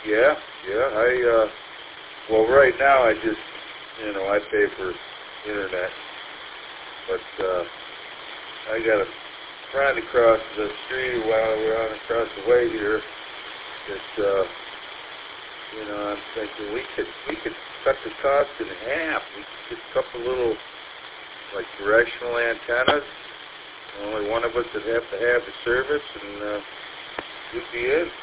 Yeah. Well, right now I just, I pay for internet, but I got a friend across the street while we're on across the way here that, I'm thinking we could cut the cost in half. We could get a couple little, like, directional antennas. Only one of us would have to have the service, and we'd be in.